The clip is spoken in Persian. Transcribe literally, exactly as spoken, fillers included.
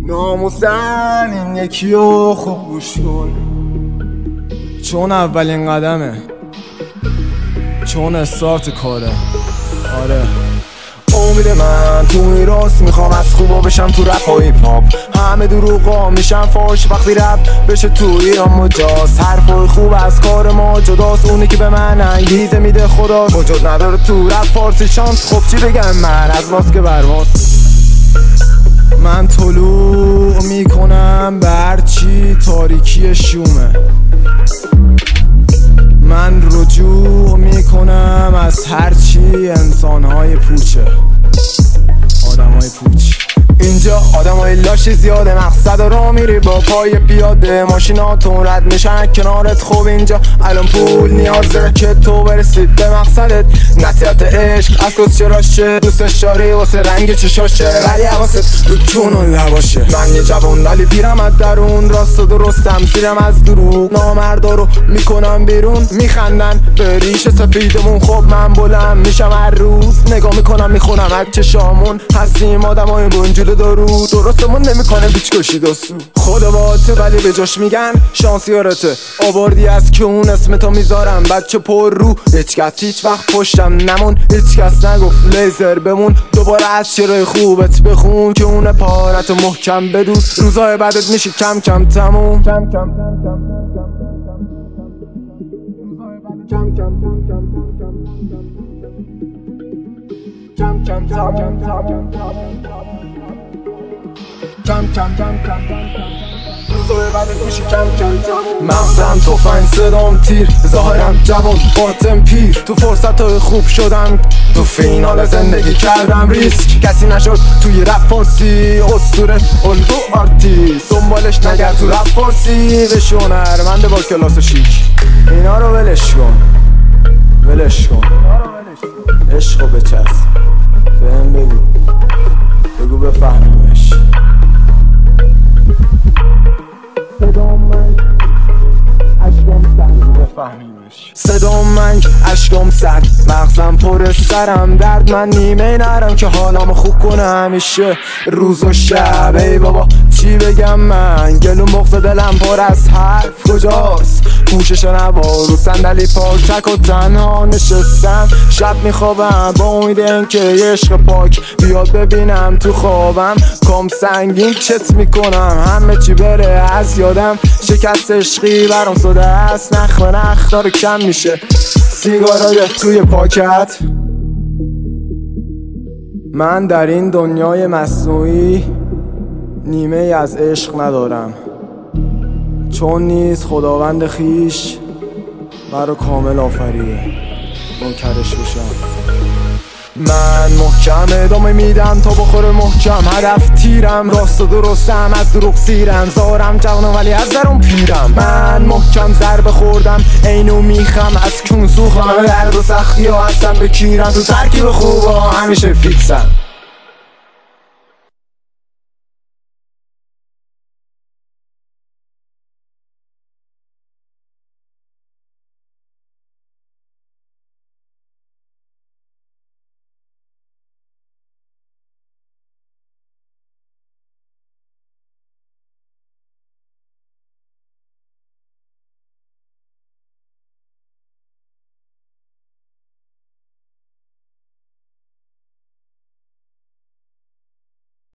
ناموسن این یکی رو خوب گوش کن، چون اولین قدمه، چون استارت کاره. آره امید من تو این راست میخوام از خوبا بشم تو رپ و هیپ هاپ. همه دروغا میشن فاش وقتی رپ بشه تو ایران مجاز. حرفای خوب از کار ما جداست، اونی که به من انگیزه میده خداست. وجود نداره تو رپ فارسی شانس، خب چی بگم من از واس که برواز. من طلوع میکنم به هرچی تاریکی شومه، من رجوع میکنم از هرچی انسانهای پوچه، آدمهای پوچ. اینجا آدمای لاشی زیاده، مقصد رو میری با پای پیاده، ماشیناتون رد میشن کنارت. خوب اینجا الان پول نیازه که تو برسید به مقصدت. نصیحت عشق از کس چراشه، دوستش داری واسه رنگ چشاشه، ولی حواست رو چون و لباشه. من یه جوان ولی پیرم از درون، راست و درستم سیرم از دروغ. نامردا رو میکنم بیرون، میخندن به ریش سفیدمون. خب من بلند میشم هر روز، نگاه میکنم میخونم از چشامون. هستیم آدمای بنجول دارو، درستمون نمیکنه بیچ کشی دستو. خدا باته ولی به جاش میگن شانس یارته، آوردی از که اون اسمتو میذارم بچه پر رو. هیچکس هیچ وقت پشتم نمون، هیچکس نگفت لیزر بمون. دوباره از شعرهای خوبت بخون که اون پارت محکم بدوز. روزای بعدت میشی کم کم تموم، کم کم کم کم کم کم روزای بعدت میشی کم کم تموم. مغزم تفنگ صدام تیر، ظاهرم جوان باطن پیر. تو فرصتهای خوب شدم، تو فینال زندگی کردم ریسک. کسی نشد توی رپ فارسی اسطوره الگو آرتیست. دنبالش نگرد تو رپ فارسی، بشو هنرمند با کلاس شیک. اینا رو ولش کن، ولش کن، عشقو بچسب. بهم بگو، بگو بفهممش. صدام منگ اشکام سرد، مغزم پر سرم درد. من نیمه نرم که حالامو خوب کنه همیشه روز و شب. ای بابا چی بگم من، گلو مغز دلم پر از حرف. کجاست پوشش نوار رو صندلی پاک، تک و تنها نشستم. شب میخوابم با امید اینکه یه عشق پاک بیاد ببینم تو خوابم. کام سنگین چت میکنم همه چی بره از یادم. شکست عشقی برام سوده است، نخ و نخ داره کم میشه. سیگارای توی پاکت. من در این دنیای مصنوعی نیمه از عشق ندارم، چون نیز خداوند خیش مرا کامل آفریده نوکرش بشم. من محکم ادامه میدم تا بخوره محکم. هدف تیرم، راست و درستم از دروغ سیرم. زارم جوانم ولی از درون پیرم. من محکم ضربه خوردم اینو میخم از کون سوختم. همه درد و سختی ها هستم بکیرم، تو ترکیب خوبا همیشه فیکسم.